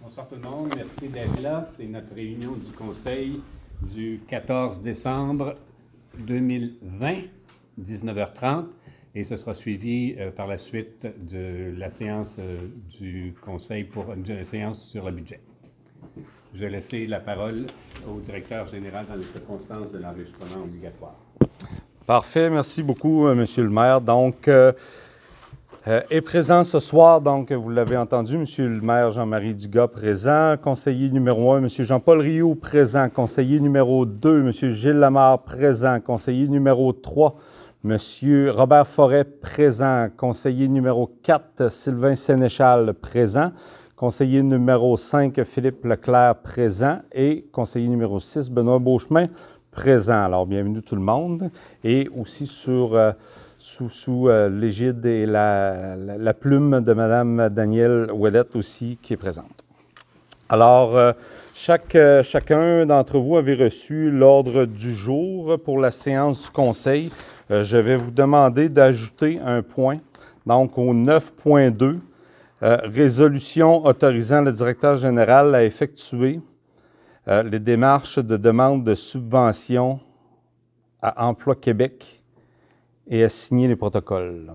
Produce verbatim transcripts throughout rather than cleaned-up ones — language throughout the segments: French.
Bonsoir tout le monde, merci d'être là. C'est notre réunion du Conseil du quatorze décembre deux mille vingt, dix-neuf heures trente, et ce sera suivi euh, par la suite de la séance euh, du Conseil pour une séance sur le budget. Je vais laisser la parole au directeur général dans les circonstances de l'enregistrement obligatoire. Parfait, merci beaucoup, euh, Monsieur le maire. Donc, euh, euh, est présent ce soir, donc vous l'avez entendu, Monsieur le maire Jean-Marie Dugas présent, conseiller numéro un, Monsieur Jean-Paul Rioux présent, conseiller numéro deux, Monsieur Gilles Lamarre présent, conseiller numéro trois, Monsieur Robert Forêt présent, conseiller numéro quatre, Sylvain Sénéchal présent, conseiller numéro cinq, Philippe Leclerc présent et conseiller numéro six, Benoît Beauchemin présent. Alors, bienvenue tout le monde. Et aussi sur, euh, sous, sous euh, l'égide et la, la, la plume de Mme Danielle Ouellette aussi qui est présente. Alors, euh, chaque, euh, chacun d'entre vous avait reçu l'ordre du jour pour la séance du Conseil. Euh, je vais vous demander d'ajouter un point, donc au neuf point deux, euh, résolution autorisant le directeur général à effectuer Euh, les démarches de demande de subvention à Emploi Québec et à signer les protocoles.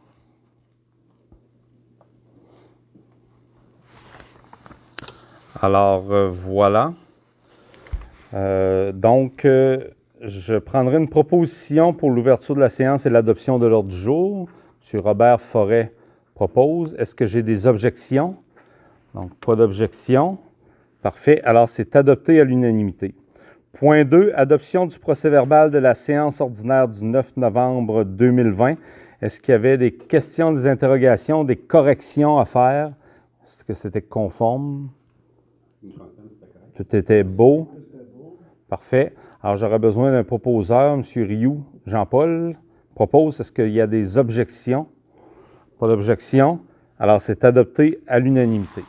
Alors, euh, voilà. Euh, donc, euh, je prendrai une proposition pour l'ouverture de la séance et l'adoption de l'ordre du jour. M. Robert Forêt propose. Est-ce que j'ai des objections? Donc, pas d'objection. Parfait. Alors, c'est adopté à l'unanimité. Point deux, adoption du procès-verbal de la séance ordinaire du neuf novembre deux mille vingt. Est-ce qu'il y avait des questions, des interrogations, des corrections à faire? Est-ce que c'était conforme? Tout était beau? Parfait. Alors, j'aurais besoin d'un proposeur. M. Rioux, Jean-Paul, propose. Est-ce qu'il y a des objections? Pas d'objection. Alors, c'est adopté à l'unanimité.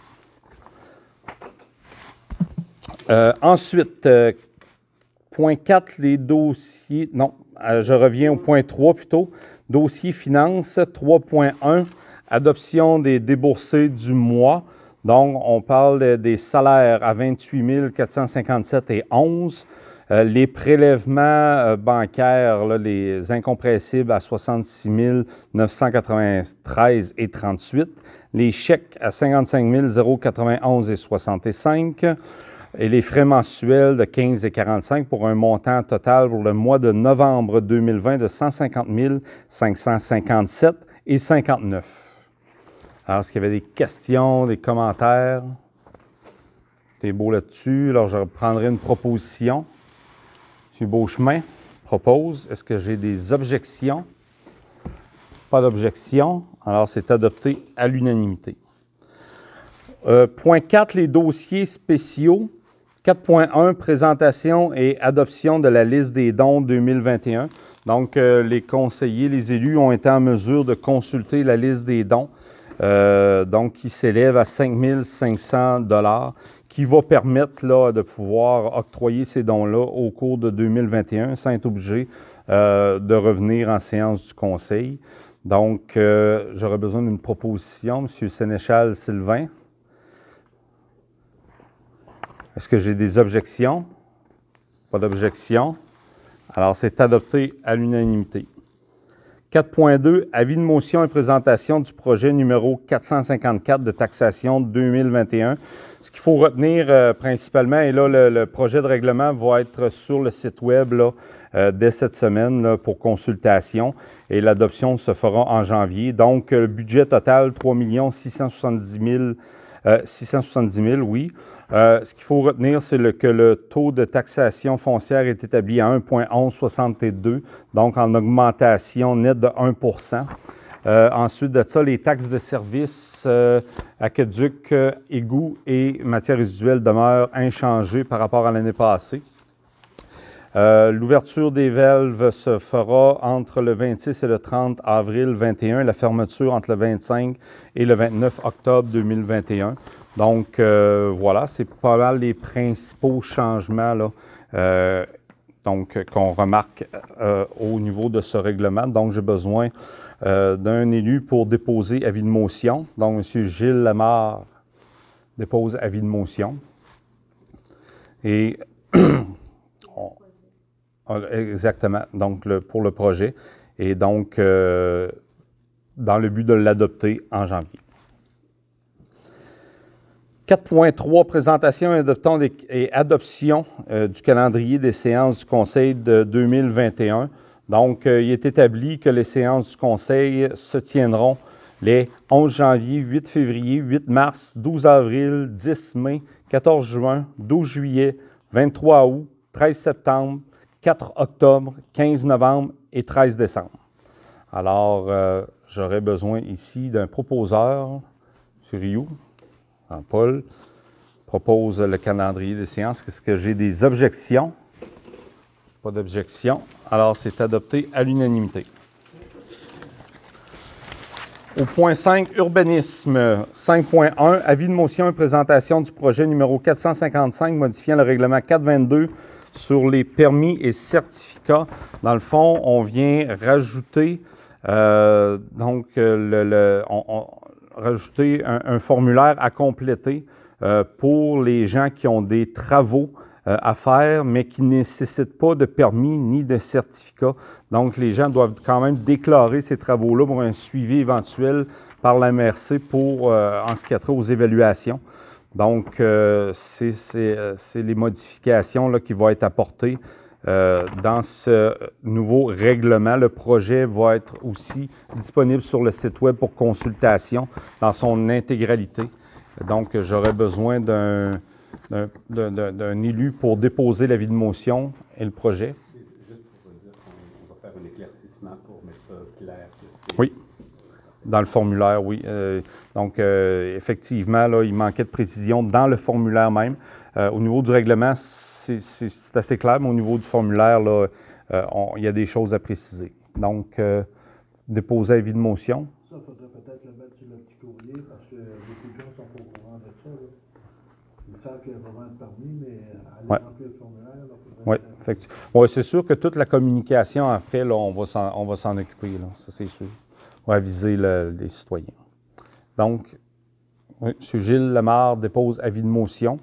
Euh, ensuite, euh, point quatre, les dossiers... Non, euh, je reviens au point trois plutôt. Dossier finances, trois point un, adoption des déboursés du mois. Donc, on parle des salaires à vingt-huit mille quatre cent cinquante-sept et onze. Euh, les prélèvements euh, bancaires, là, les incompressibles à soixante-six mille neuf cent quatre-vingt-treize et trente-huit. Les chèques à cinquante-cinq mille quatre-vingt-onze et soixante-cinq. Et les frais mensuels de quinze et quarante-cinq pour un montant total pour le mois de novembre deux mille vingt de cent cinquante mille cinq cent cinquante-sept et cinquante-neuf. Alors, est-ce qu'il y avait des questions, des commentaires? T'es beau là-dessus. Alors, je reprendrai une proposition. M. Beauchemin propose. Est-ce que j'ai des objections? Pas d'objection. Alors, c'est adopté à l'unanimité. Euh, point quatre, les dossiers spéciaux. quatre point un, présentation et adoption de la liste des dons deux mille vingt et un. Donc, euh, les conseillers, les élus ont été en mesure de consulter la liste des dons, euh, donc qui s'élève à cinq mille cinq cents dollars, qui va permettre là, de pouvoir octroyer ces dons-là au cours de deux mille vingt et un sans être obligé euh, de revenir en séance du conseil. Donc, euh, j'aurais besoin d'une proposition, M. Sénéchal Sylvain. Est-ce que j'ai des objections? Pas d'objection. Alors, c'est adopté à l'unanimité. quatre point deux, avis de motion et présentation du projet numéro quatre cent cinquante-quatre de taxation deux mille vingt et un. Ce qu'il faut retenir euh, principalement, et là, le, le projet de règlement va être sur le site web là, euh, dès cette semaine là, pour consultation et l'adoption se fera en janvier. Donc, le budget total, trois millions six cent soixante-dix mille, euh, six cent soixante-dix mille, oui. Euh, ce qu'il faut retenir, c'est le, que le taux de taxation foncière est établi à un virgule onze soixante-deux, donc en augmentation nette de un pour cent. Euh, ensuite de ça, les taxes de service, euh, aqueduc, euh, égouts et matières résiduelles demeurent inchangées par rapport à l'année passée. Euh, l'ouverture des valves se fera entre le vingt-six et le trente avril vingt et un, la fermeture entre le vingt-cinq et le vingt-neuf octobre deux mille vingt et un. Donc, euh, voilà, c'est pas mal les principaux changements là, euh, donc, qu'on remarque euh, au niveau de ce règlement. Donc, j'ai besoin euh, d'un élu pour déposer avis de motion. Donc, M. Gilles Lamarre dépose avis de motion. Et on, exactement, donc le, pour le projet. Et donc, euh, dans le but de l'adopter en janvier. quatre point trois, présentation et, adoption, des, et adoption euh, du calendrier des séances du Conseil de deux mille vingt et un. Donc, euh, il est établi que les séances du Conseil se tiendront les onze janvier, huit février, huit mars, douze avril, dix mai, quatorze juin, douze juillet, vingt-trois août, treize septembre, quatre octobre, quinze novembre et treize décembre. Alors, euh, j'aurais besoin ici d'un proposeur, M. Rioux. Paul propose le calendrier des séances. Est-ce que j'ai des objections? Pas d'objection. Alors, c'est adopté à l'unanimité. Au point cinq, urbanisme. cinq point un, avis de motion et présentation du projet numéro quatre cent cinquante-cinq, modifiant le règlement quatre cent vingt-deux sur les permis et certificats. Dans le fond, on vient rajouter, euh, donc, le, le, on, on, rajouter un, un formulaire à compléter euh, pour les gens qui ont des travaux euh, à faire, mais qui ne nécessitent pas de permis ni de certificat. Donc, les gens doivent quand même déclarer ces travaux-là pour un suivi éventuel par la M R C pour, euh, en ce qui a trait aux évaluations. Donc, euh, c'est, c'est, c'est les modifications là, qui vont être apportées euh, dans ce nouveau règlement. Le projet va être aussi disponible sur le site web pour consultation dans son intégralité. Donc, j'aurais besoin d'un, d'un, d'un, d'un élu pour déposer l'avis de motion et le projet. Juste pour dire qu'on va faire un éclaircissement pour mettre ça clair. Oui. Dans le formulaire, oui. Euh, donc, euh, effectivement, là, il manquait de précision dans le formulaire même. Euh, au niveau du règlement, c'est, c'est, c'est assez clair, mais au niveau du formulaire, là, euh, on, il y a des choses à préciser. Donc, euh, déposer avis de motion. Ça, il faudrait peut-être le mettre sur le petit courrier parce que beaucoup de gens ne sont pas au courant de ça. Là. Ils savent qu'il y a vraiment un permis, mais aller ouais. remplir le formulaire, il faudrait... Oui, effectivement. Ouais, c'est sûr que toute la communication, en fait, là, on va s'en, on va s'en occuper, là, ça c'est sûr. On va aviser le, les citoyens. Donc, oui, M. Gilles Lemare dépose avis de motion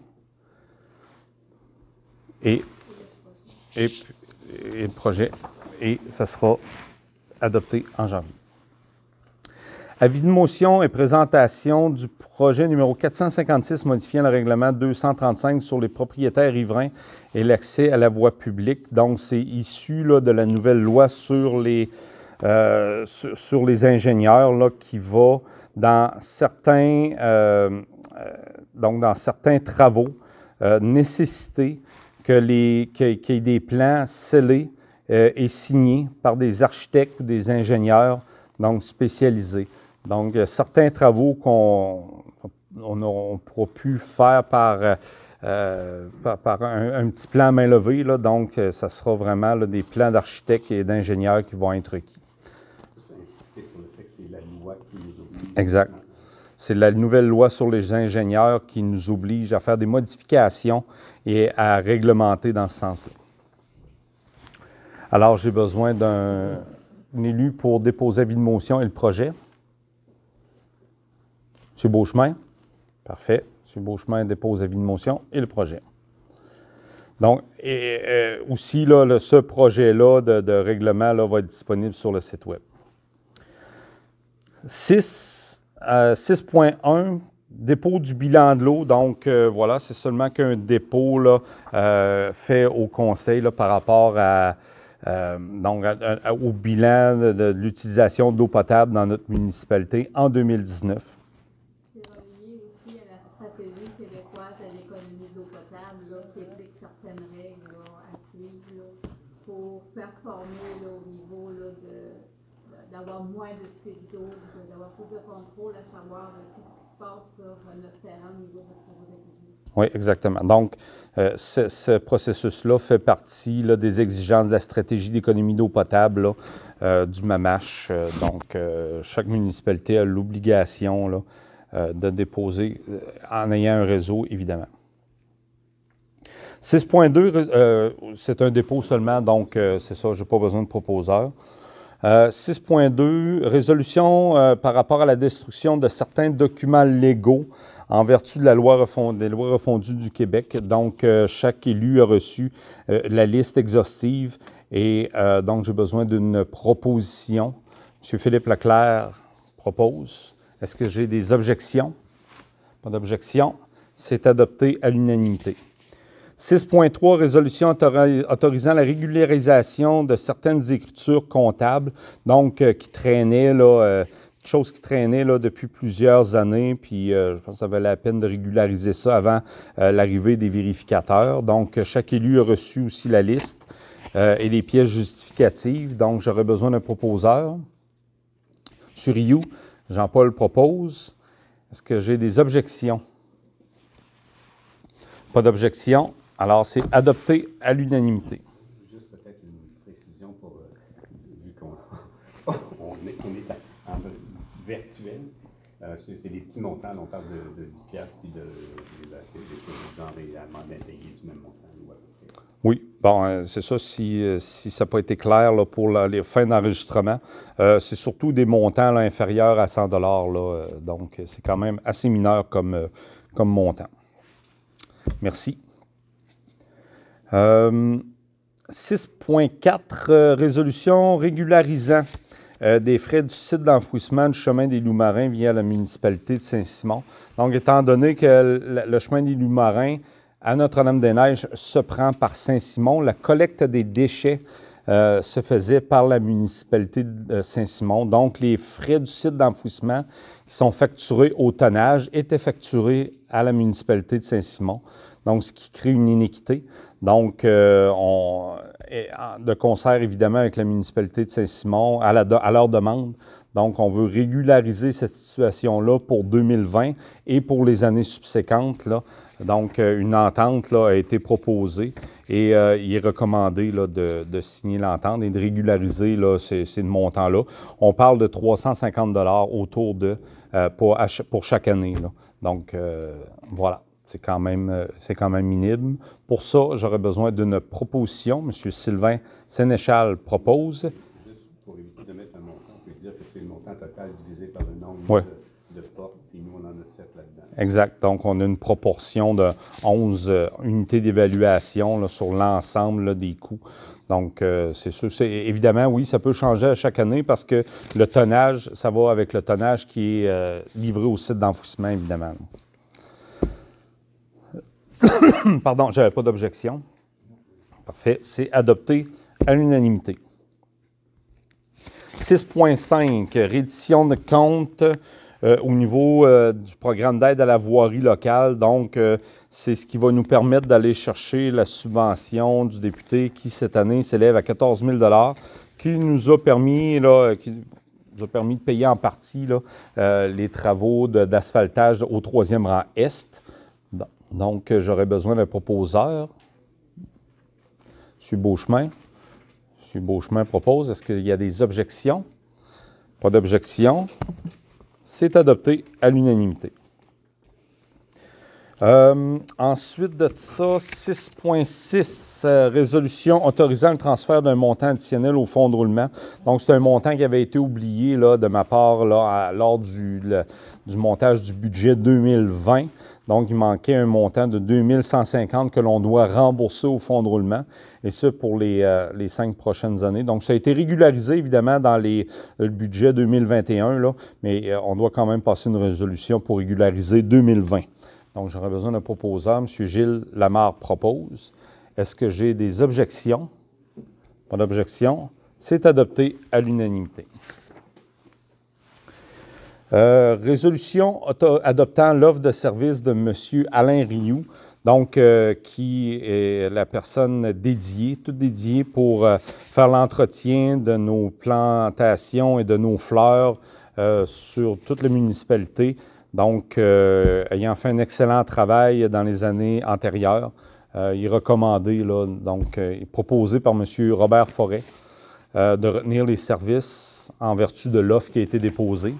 et, et, et le projet, et ça sera adopté en janvier. Avis de motion et présentation du projet numéro quatre cent cinquante-six modifiant le règlement deux cent trente-cinq sur les propriétaires riverains et l'accès à la voie publique. Donc, c'est issu là, de la nouvelle loi sur les Euh, sur, sur les ingénieurs là, qui va dans certains, euh, euh, donc dans certains travaux euh, nécessiter que les, qu'il y ait des plans scellés euh, et signés par des architectes ou des ingénieurs donc spécialisés. Donc, euh, certains travaux qu'on on, on pourra plus faire par, euh, par, par un, un petit plan main levée. Là, donc, euh, ça sera vraiment là, des plans d'architectes et d'ingénieurs qui vont être requis. C'est la loi qui nous oblige. Exact. C'est la nouvelle loi sur les ingénieurs qui nous oblige à faire des modifications et à réglementer dans ce sens-là. Alors, j'ai besoin d'un élu pour déposer avis de motion et le projet. M. Beauchemin. Parfait. M. Beauchemin dépose avis de motion et le projet. Donc, et, euh, aussi, là, le, ce projet-là de, de règlement là, va être disponible sur le site web. six point un, dépôt du bilan de l'eau. Donc, euh, voilà, c'est seulement qu'un dépôt là, euh, fait au conseil là, par rapport à, euh, donc, à, à, au bilan de, de l'utilisation d'eau potable dans notre municipalité en deux mille dix-neuf. C'est relié aussi à la stratégie québécoise à l'économie d'eau potable là, qui implique certaines règles là, à suivre là, pour performer là, au niveau là, de d'avoir moins de fuites d'eau, d'avoir plus de contrôle, à savoir euh, tout ce qui se passe sur notre terrain au niveau de notre travaux d'activité. Oui, exactement. Donc, euh, ce, ce processus-là fait partie là, des exigences de la stratégie d'économie d'eau potable là, euh, du MAMACH. Euh, donc, euh, chaque municipalité a l'obligation là, euh, de déposer euh, en ayant un réseau, évidemment. six point deux, euh, c'est un dépôt seulement, donc euh, c'est ça, je n'ai pas besoin de proposeur. Euh, six point deux, résolution euh, par rapport à la destruction de certains documents légaux en vertu de la loi refondue, des lois refondues du Québec. Donc, euh, chaque élu a reçu euh, la liste exhaustive et euh, donc j'ai besoin d'une proposition. M. Philippe Leclerc propose. Est-ce que j'ai des objections? Pas d'objection. C'est adopté à l'unanimité. six point trois, résolution autori- autorisant la régularisation de certaines écritures comptables, donc euh, qui traînaient, là, euh, choses qui traînaient là, depuis plusieurs années, puis euh, je pense que ça valait la peine de régulariser ça avant euh, l'arrivée des vérificateurs. Donc, chaque élu a reçu aussi la liste euh, et les pièces justificatives, donc j'aurais besoin d'un proposeur. Sur Rioux, Jean-Paul propose. Est-ce que j'ai des objections? Pas d'objection. Alors, c'est adopté à l'unanimité. Juste peut-être une précision pour, euh, vu qu'on on est, on est en, en virtuel, euh, c'est, c'est des petits montants, on parle de, de dix piastres puis de, de, de, des choses du genre également d'impayés du même montant. Ouais. Oui, bon, euh, c'est ça, si, euh, si ça n'a pas été clair là, pour la, les fins d'enregistrement, euh, c'est surtout des montants là, inférieurs à cent dollars, là, euh, donc c'est quand même assez mineur comme, euh, comme montant. Merci. Euh, six point quatre, euh, résolution régularisant euh, des frais du site d'enfouissement du chemin des Loups-Marins via la municipalité de Saint-Simon. Donc, étant donné que le, le chemin des Loups-Marins à Notre-Dame-des-Neiges se prend par Saint-Simon, la collecte des déchets euh, se faisait par la municipalité de Saint-Simon. Donc, les frais du site d'enfouissement qui sont facturés au tonnage étaient facturés à la municipalité de Saint-Simon. Donc, ce qui crée une inéquité. Donc, euh, on, de concert évidemment avec la municipalité de Saint-Simon, à, la, à leur demande. Donc, on veut régulariser cette situation-là pour deux mille vingt et pour les années subséquentes, là. Donc, une entente là, a été proposée et euh, il est recommandé là, de, de signer l'entente et de régulariser là, ces, ces montants-là. On parle de trois cent cinquante dollars autour de, euh, pour, pour chaque année, là. Donc, euh, voilà, c'est quand même, c'est quand même minime. Pour ça, j'aurais besoin d'une proposition. M. Sylvain Sénéchal propose. Juste pour éviter de mettre un montant, on peut dire que c'est le montant total divisé par le nombre Oui. de, de portes, puis nous, on en a sept là-dedans. Exact. Donc, on a une proportion de onze euh, unités d'évaluation là, sur l'ensemble là, des coûts. Donc, euh, c'est sûr, c'est, évidemment, oui, ça peut changer à chaque année parce que le tonnage, ça va avec le tonnage qui est euh, livré au site d'enfouissement, évidemment. Pardon, je n'avais pas d'objection. Parfait. C'est adopté à l'unanimité. six point cinq, reddition de compte euh, au niveau euh, du programme d'aide à la voirie locale. Donc, euh, c'est ce qui va nous permettre d'aller chercher la subvention du député qui, cette année, s'élève à quatorze mille dollars, qui nous a permis, là, qui nous a permis de payer en partie là, euh, les travaux de, d'asphaltage au troisième rang Est. Donc, j'aurais besoin d'un proposeur. M. Beauchemin. M. Beauchemin propose. Est-ce qu'il y a des objections? Pas d'objection. C'est adopté à l'unanimité. Euh, ensuite de ça, six point six, euh, résolution autorisant le transfert d'un montant additionnel au fonds de roulement. Donc, c'est un montant qui avait été oublié là, de ma part là, à, lors du, le, du montage du budget deux mille vingt. Donc, il manquait un montant de deux mille cent cinquante que l'on doit rembourser au fonds de roulement, et ça pour les, euh, les cinq prochaines années. Donc, ça a été régularisé, évidemment, dans les, le budget deux mille vingt et un, là, mais euh, on doit quand même passer une résolution pour régulariser deux mille vingt. Donc, j'aurais besoin d'un proposeur. M. Gilles Lamarre propose. Est-ce que j'ai des objections? Pas d'objection. C'est adopté à l'unanimité. Euh, résolution auto- adoptant l'offre de service de M. Alain Rioux, donc euh, qui est la personne dédiée, toute dédiée pour euh, faire l'entretien de nos plantations et de nos fleurs euh, sur toute la municipalité. Donc, euh, ayant fait un excellent travail dans les années antérieures, euh, il est recommandé, là, donc, euh, il est proposé par M. Robert Forêt euh, de retenir les services en vertu de l'offre qui a été déposée.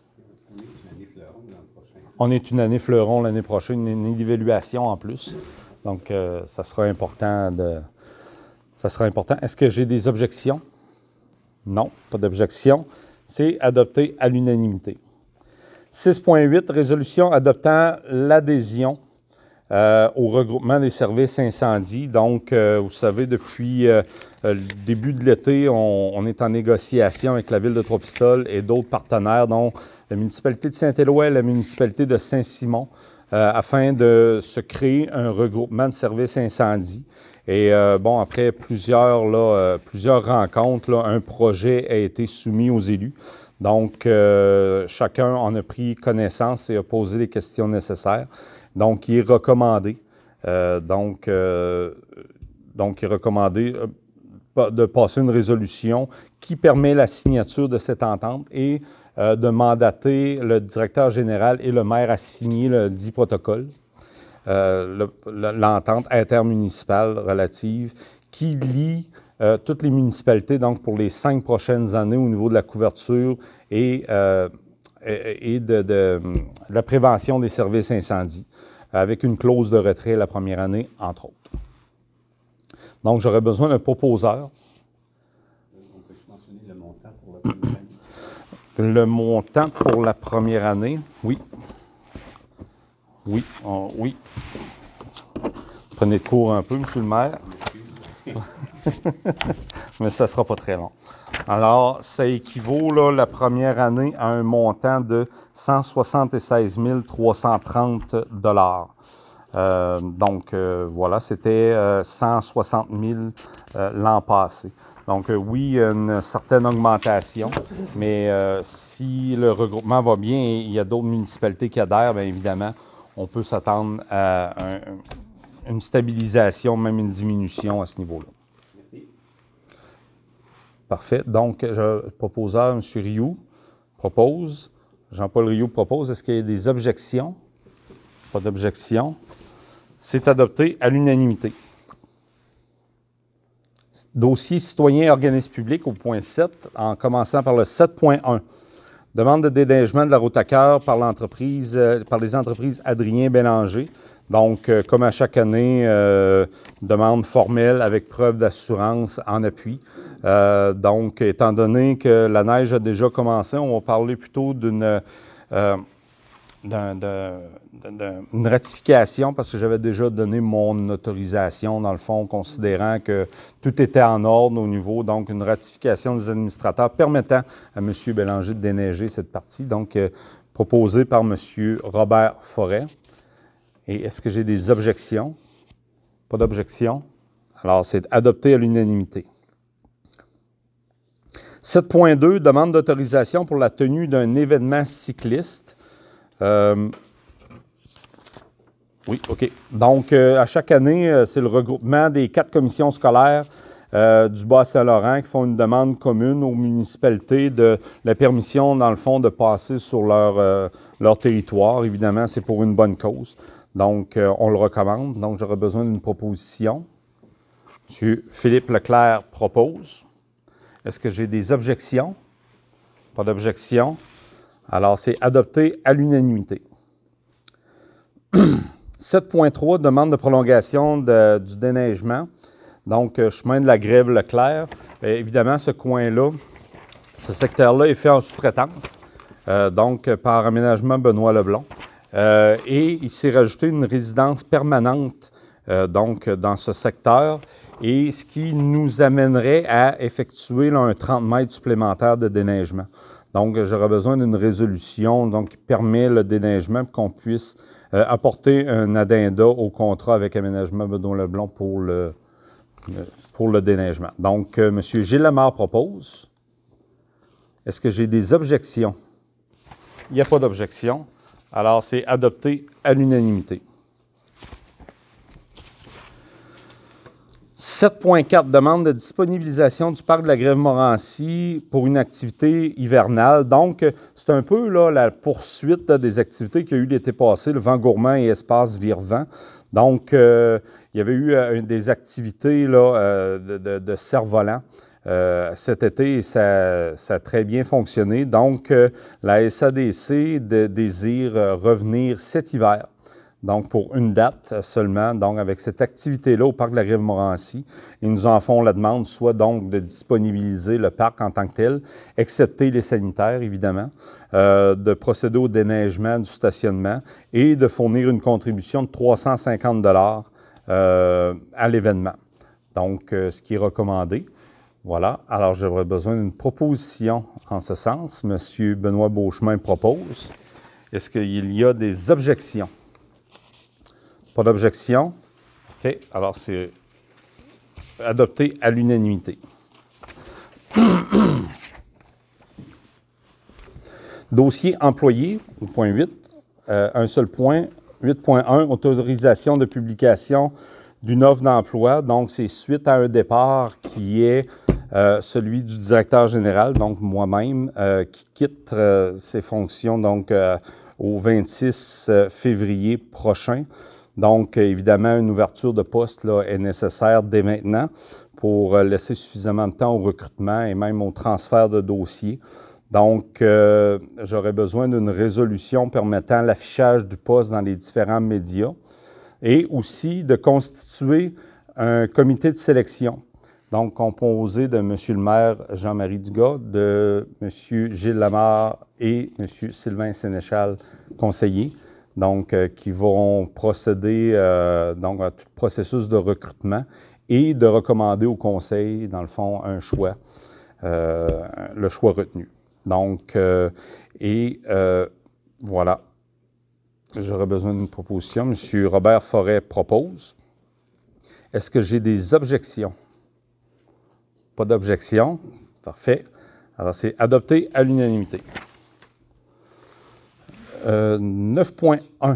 On est une année fleuron l'année prochaine, une année d'évaluation en plus. Donc, euh, ça sera important de. Ça sera important. Est-ce que j'ai des objections? Non, pas d'objection. C'est adopté à l'unanimité. six point huit, résolution adoptant l'adhésion euh, au regroupement des services incendie. Donc, euh, vous savez, depuis euh, le début de l'été, on, on est en négociation avec la Ville de Trois-Pistoles et d'autres partenaires, dont la municipalité de Saint-Éloi et la municipalité de Saint-Simon, euh, afin de se créer un regroupement de services incendie. Et euh, bon, après plusieurs, là, euh, plusieurs rencontres, là, un projet a été soumis aux élus. Donc, euh, chacun en a pris connaissance et a posé les questions nécessaires. Donc, il est recommandé. Euh, donc, euh, donc, il est recommandé de passer une résolution qui permet la signature de cette entente et euh, de mandater le directeur général et le maire à signer le dit protocole. Euh, l'entente intermunicipale relative qui lie euh, toutes les municipalités donc pour les cinq prochaines années au niveau de la couverture et, euh, et de, de, de la prévention des services incendies, avec une clause de retrait la première année, entre autres. Donc, j'aurais besoin d'un proposeur. On peut mentionner le montant pour la première année? Le montant pour la première année, oui. Oui, on, oui. Prenez de cours un peu, M. le maire. Mais ça ne sera pas très long. Alors, ça équivaut, là, la première année, à un montant de cent soixante-seize mille trois cent trente dollars. Euh, donc, euh, voilà, c'était euh, cent soixante mille euh, l'an passé. Donc, euh, oui, une certaine augmentation, mais euh, si le regroupement va bien et il y a d'autres municipalités qui adhèrent, bien évidemment, on peut s'attendre à un, une stabilisation, même une diminution à ce niveau-là. Merci. Parfait. Donc, je proposeur, M. Rioux, propose. Jean-Paul Rioux propose. Est-ce qu'il y a des objections? Pas d'objection. C'est adopté à l'unanimité. Dossier citoyen et organisme public au point sept, en commençant par le sept point un. Demande de déneigement de la route à cœur par l'entreprise, euh, par les entreprises Adrien Bélanger. Donc, euh, comme à chaque année, euh, demande formelle avec preuve d'assurance en appui. Euh, donc, étant donné que la neige a déjà commencé, on va parler plutôt d'une euh, d'un, d'un, d'un, d'une ratification parce que j'avais déjà donné mon autorisation, dans le fond, considérant que tout était en ordre au niveau, donc une ratification des administrateurs permettant à M. Bélanger de déneiger cette partie, donc euh, proposée par M. Robert Forêt. Et est-ce que j'ai des objections? Pas d'objection. Alors, c'est adopté à l'unanimité. sept point deux, demande d'autorisation pour la tenue d'un événement cycliste. Euh, oui, OK. Donc, euh, à chaque année, euh, c'est le regroupement des quatre commissions scolaires euh, du Bas-Saint-Laurent qui font une demande commune aux municipalités de la permission, dans le fond, de passer sur leur, euh, leur territoire. Évidemment, c'est pour une bonne cause. Donc, euh, on le recommande. Donc, j'aurais besoin d'une proposition. M. Philippe Leclerc propose. Est-ce que j'ai des objections? Pas d'objection. Alors, c'est adopté à l'unanimité. sept point trois, demande de prolongation de, du déneigement. Donc, euh, chemin de la Grève Leclerc. Euh, évidemment, ce coin-là, ce secteur-là est fait en sous-traitance, euh, donc par Aménagement Benoît Leblond. Euh, et il s'est rajouté une résidence permanente euh, donc, dans ce secteur, et ce qui nous amènerait à effectuer là, un trente mètres supplémentaire de déneigement. Donc, j'aurais besoin d'une résolution donc, qui permet le déneigement pour qu'on puisse euh, apporter un addenda au contrat avec Aménagement Benoît Leblond pour le, pour le déneigement. Donc, euh, M. Gilles Lamar propose. Est-ce que j'ai des objections? Il n'y a pas d'objection. Alors, c'est adopté à l'unanimité. sept point quatre, demande de disponibilisation du parc de la Grève-Morancy pour une activité hivernale. Donc, c'est un peu là, la poursuite là, des activités qu'il y a eu l'été passé, le Vent Gourmand et Espace Virevent. Donc, euh, il y avait eu euh, des activités là, euh, de, de, de cerf-volant euh, cet été et ça, ça a très bien fonctionné. Donc, euh, la S A D C de, désire euh, revenir cet hiver. donc pour une date seulement, donc avec cette activité-là au parc de la Rive-Montmorency. Ils nous en font la demande, soit donc de disponibiliser le parc en tant que tel, excepté les sanitaires, évidemment, euh, de procéder au déneigement du stationnement et de fournir une contribution de trois cent cinquante dollars euh, à l'événement. Donc, euh, ce qui est recommandé. Voilà. Alors, j'aurais besoin d'une proposition en ce sens. Monsieur Benoît Beauchemin propose. Est-ce qu'il y a des objections? Pas d'objection? Parfait. Alors, c'est adopté à l'unanimité. Dossier employé, au point huit. Euh, un seul point. huit point un, autorisation de publication d'une offre d'emploi. Donc, c'est suite à un départ qui est euh, celui du directeur général, donc moi-même, euh, qui quitte euh, ses fonctions donc euh, au vingt-six février prochain. Donc, évidemment, une ouverture de poste là, est nécessaire dès maintenant pour laisser suffisamment de temps au recrutement et même au transfert de dossiers. Donc, euh, j'aurais besoin d'une résolution permettant l'affichage du poste dans les différents médias et aussi de constituer un comité de sélection, donc composé de M. le maire Jean-Marie Dugas, de M. Gilles Lamarre et M. Sylvain Sénéchal, conseiller, donc euh, qui vont procéder euh, donc, à tout le processus de recrutement et de recommander au conseil, dans le fond, un choix, euh, le choix retenu. Donc, euh, et euh, voilà, j'aurais besoin d'une proposition. M. Robert Forêt propose. Est-ce que j'ai des objections? Pas d'objection. Parfait. Alors, c'est adopté à l'unanimité. Euh, neuf point un.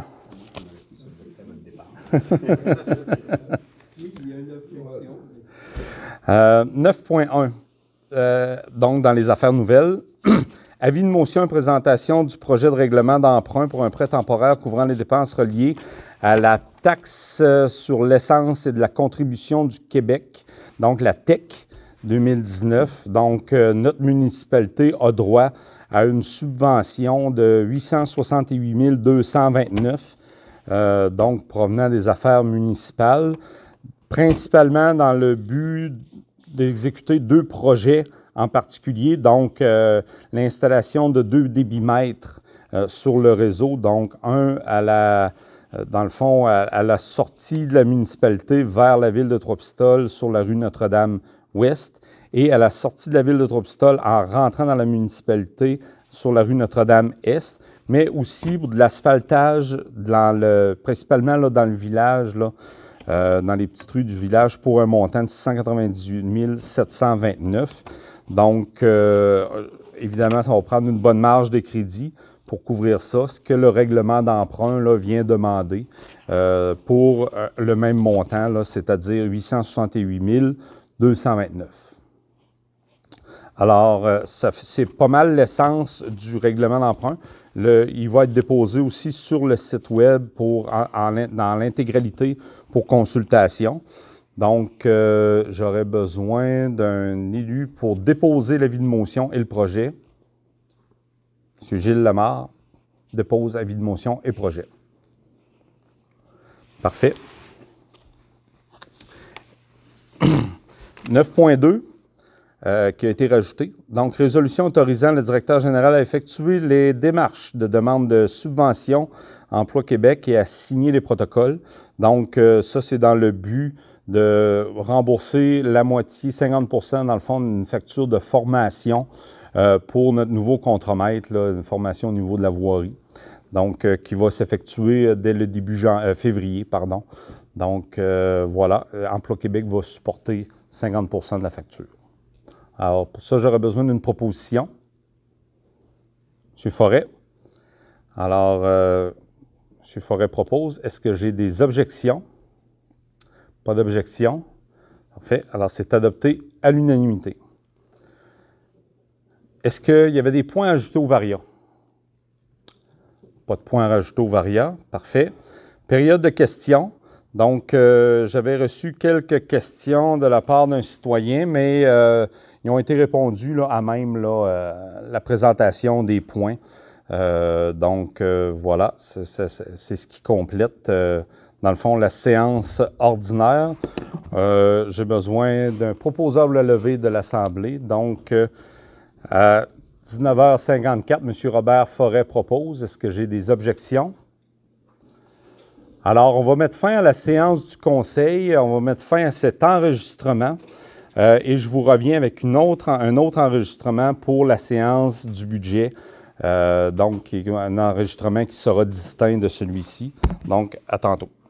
euh, neuf point un. Euh, donc, dans les affaires nouvelles, avis de motion et présentation du projet de règlement d'emprunt pour un prêt temporaire couvrant les dépenses reliées à la taxe sur l'essence et de la contribution du Québec, donc la T E C deux mille dix-neuf. Donc, euh, notre municipalité a droit à une subvention de huit cent soixante-huit mille deux cent vingt-neuf, euh, donc provenant des affaires municipales, principalement dans le but d'exécuter deux projets en particulier, donc euh, l'installation de deux débitmètres euh, sur le réseau, donc un à la, euh, dans le fond, à, à la sortie de la municipalité vers la ville de Trois-Pistoles sur la rue Notre-Dame-Ouest et à la sortie de la ville de Trois-Pistoles en rentrant dans la municipalité sur la rue Notre-Dame-Est, mais aussi pour de l'asphaltage, dans le, principalement là, dans le village, là, euh, dans les petites rues du village, pour un montant de six cent quatre-vingt-dix-huit mille sept cent vingt-neuf. Donc, euh, évidemment, ça va prendre une bonne marge de crédit pour couvrir ça, ce que le règlement d'emprunt là, vient demander euh, pour euh, le même montant, là, c'est-à-dire huit cent soixante-huit mille deux cent vingt-neuf. Alors, euh, ça, c'est pas mal l'essence du règlement d'emprunt. Le, il va être déposé aussi sur le site web pour, en, en, dans l'intégralité pour consultation. Donc, euh, j'aurais besoin d'un élu pour déposer l'avis de motion et le projet. M. Gilles Lamarre dépose avis de motion et projet. Parfait. neuf point deux, euh, qui a été rajouté. Donc, résolution autorisant le directeur général à effectuer les démarches de demande de subvention Emploi Québec et à signer les protocoles. Donc, euh, ça, c'est dans le but de rembourser la moitié, cinquante pour cent dans le fond, d'une facture de formation euh, pour notre nouveau contremaître, là, une formation au niveau de la voirie, donc euh, qui va s'effectuer dès le début jan- euh, février. Pardon. Donc, euh, voilà, Emploi Québec va supporter cinquante pour cent de la facture. Alors, pour ça, j'aurais besoin d'une proposition. M. Forêt. Alors, euh, M. Forêt propose. Est-ce que j'ai des objections? Pas d'objection. Parfait. Alors, c'est adopté à l'unanimité. Est-ce qu'il y avait des points à ajouter au VARIA? Pas de points à rajouter au VARIA. Parfait. Période de questions. Donc, euh, j'avais reçu quelques questions de la part d'un citoyen, mais euh, ils ont été répondus là, à même là, euh, la présentation des points. Euh, donc, euh, voilà, c'est ce qui complète, euh, dans le fond, la séance ordinaire. Euh, J'ai besoin d'un proposable à lever de l'Assemblée. Donc, euh, à dix-neuf heures cinquante-quatre, M. Robert Forêt propose. Est-ce que j'ai des objections? Alors, on va mettre fin à la séance du Conseil. On va mettre fin à cet enregistrement. Euh, et je vous reviens avec une autre, un autre enregistrement pour la séance du budget. Euh, donc, un enregistrement qui sera distinct de celui-ci. Donc, à tantôt.